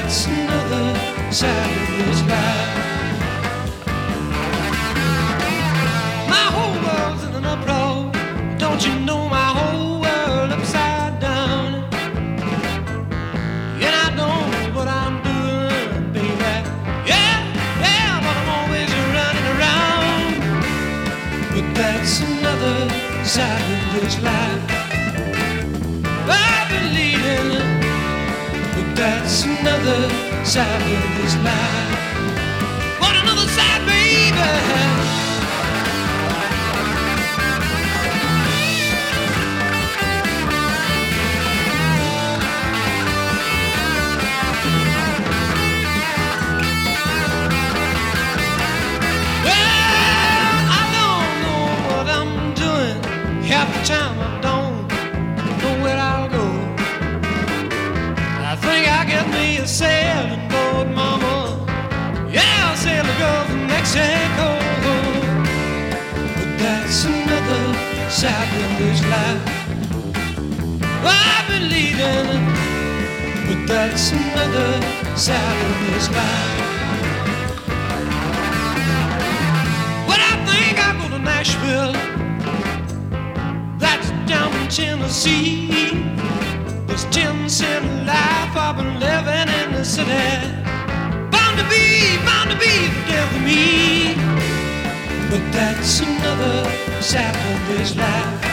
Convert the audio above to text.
that's another side of this life. My whole world's in an uproar. Don't you know my whole world upside down? And I don't know what I'm doing, baby. Yeah, yeah, but I'm always running around. But that's another side of this life. I've been leading, but that's another side of this life. What another side, baby? Half the time I don't know where I'll go. I think I'll get me a sailing boat, mama. Yeah, I'll sail a girl from Mexico. But that's another side of this life. I've been leading, but that's another side of this life. But I think I'll go to Nashville. Down in Tennessee, this 10-cent life I've been living in the city. Bound to be the death of me. But that's another side of this life.